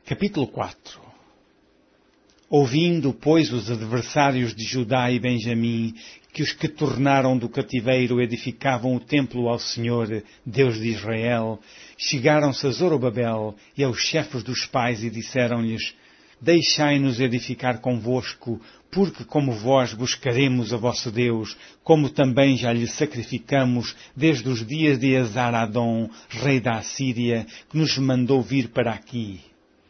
Capítulo 4. Ouvindo, pois, os adversários de Judá e Benjamim, que os que tornaram do cativeiro edificavam o templo ao Senhor, Deus de Israel, chegaram-se a Zorobabel e aos chefes dos pais e disseram-lhes: Deixai-nos edificar convosco, porque como vós buscaremos a vosso Deus, como também já lhe sacrificamos desde os dias de Esar-Adom, rei da Assíria, que nos mandou vir para aqui.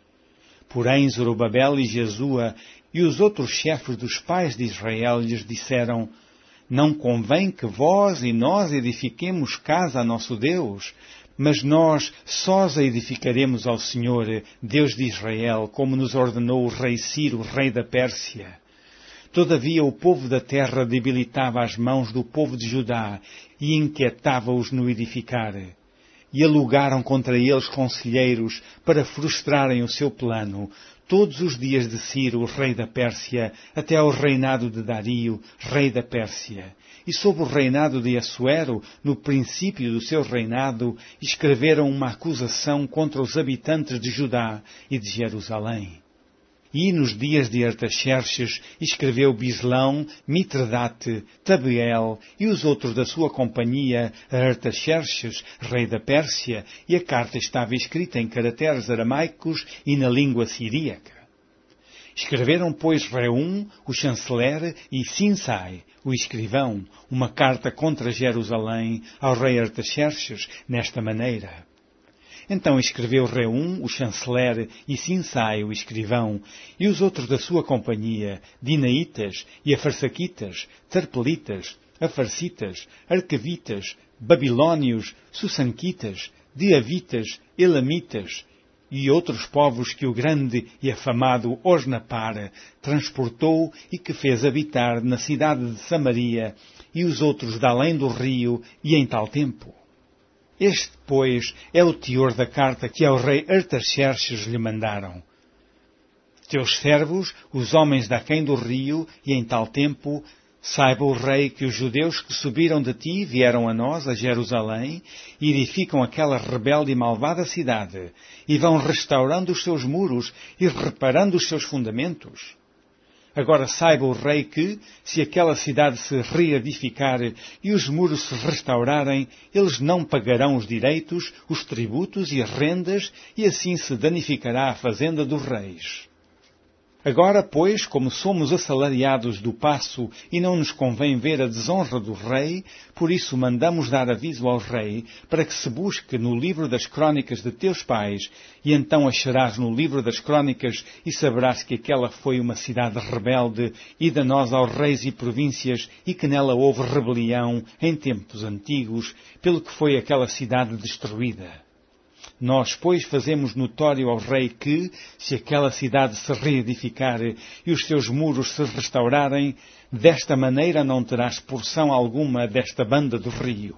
Porém Zorobabel e Jesua e os outros chefes dos pais de Israel lhes disseram: Não convém que vós e nós edifiquemos casa a nosso Deus, mas nós sós a edificaremos ao Senhor, Deus de Israel, como nos ordenou o rei Ciro, rei da Pérsia. Todavia o povo da terra debilitava as mãos do povo de Judá e inquietava-os no edificar. E alugaram contra eles conselheiros para frustrarem o seu plano, todos os dias de Ciro, rei da Pérsia, até ao reinado de Dario, rei da Pérsia. E sob o reinado de Assuero, no princípio do seu reinado, escreveram uma acusação contra os habitantes de Judá e de Jerusalém. E nos dias de Artaxerxes escreveu Bislão, Mitredate, Tabeel e os outros da sua companhia a Artaxerxes, rei da Pérsia, e a carta estava escrita em caracteres aramaicos e na língua siríaca. Escreveram, pois, Reum, o chanceler, e Sinsai, o escrivão, uma carta contra Jerusalém ao rei Artaxerxes, nesta maneira. Então escreveu Reum, o chanceler, e Sinsai, o escrivão, e os outros da sua companhia, Dinaitas e Afarsaquitas, Tarpelitas, Afarsitas, Arcavitas, Babilónios, Sussanquitas, Diavitas, Elamitas, e outros povos que o grande e afamado Osnapar transportou e que fez habitar na cidade de Samaria, e os outros de além do rio e em tal tempo. Este, pois, é o teor da carta que ao rei Artaxerxes lhe mandaram. Teus servos, os homens daquém do rio, e em tal tempo, saiba o rei que os judeus que subiram de ti vieram a nós, a Jerusalém, e edificam aquela rebelde e malvada cidade, e vão restaurando os seus muros e reparando os seus fundamentos. Agora saiba o rei que, se aquela cidade se reedificar e os muros se restaurarem, eles não pagarão os direitos, os tributos e as rendas, e assim se danificará a fazenda dos reis. Agora, pois, como somos assalariados do paço e não nos convém ver a desonra do rei, por isso mandamos dar aviso ao rei, para que se busque no livro das crônicas de teus pais, e então acharás no livro das crônicas e saberás que aquela foi uma cidade rebelde e danosa aos reis e províncias, e que nela houve rebelião em tempos antigos, pelo que foi aquela cidade destruída. Nós, pois, fazemos notório ao rei que, se aquela cidade se reedificar e os seus muros se restaurarem, desta maneira não terás porção alguma desta banda do rio.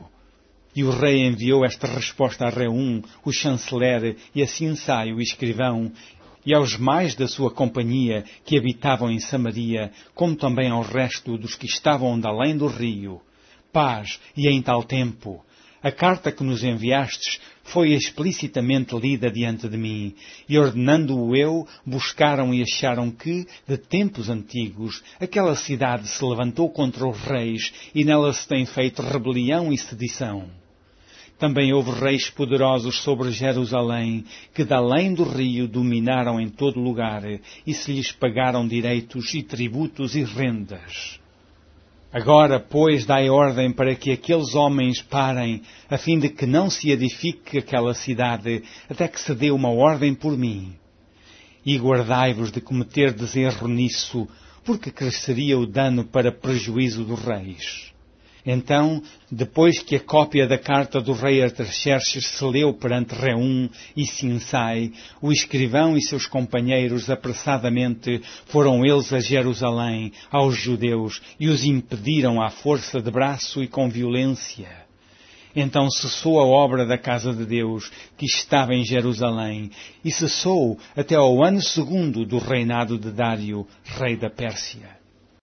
E o rei enviou esta resposta a Reum, o chanceler, e a Sinsai, o escrivão, e aos mais da sua companhia que habitavam em Samaria, como também ao resto dos que estavam de além do rio. Paz, e em tal tempo. A carta que nos enviastes foi explicitamente lida diante de mim, e ordenando-o eu, buscaram e acharam que, de tempos antigos, aquela cidade se levantou contra os reis, e nela se tem feito rebelião e sedição. Também houve reis poderosos sobre Jerusalém, que de além do rio dominaram em todo lugar, e se lhes pagaram direitos e tributos e rendas. Agora, pois, dai ordem para que aqueles homens parem, a fim de que não se edifique aquela cidade, até que se dê uma ordem por mim. E guardai-vos de cometerdes erro nisso, porque cresceria o dano para prejuízo dos reis. Então, depois que a cópia da carta do rei Artaxerxes se leu perante Reum e Sinsai, o escrivão e seus companheiros apressadamente foram eles a Jerusalém, aos judeus, e os impediram à força de braço e com violência. Então cessou a obra da casa de Deus, que estava em Jerusalém, e cessou até ao ano 2º do reinado de Dário, rei da Pérsia.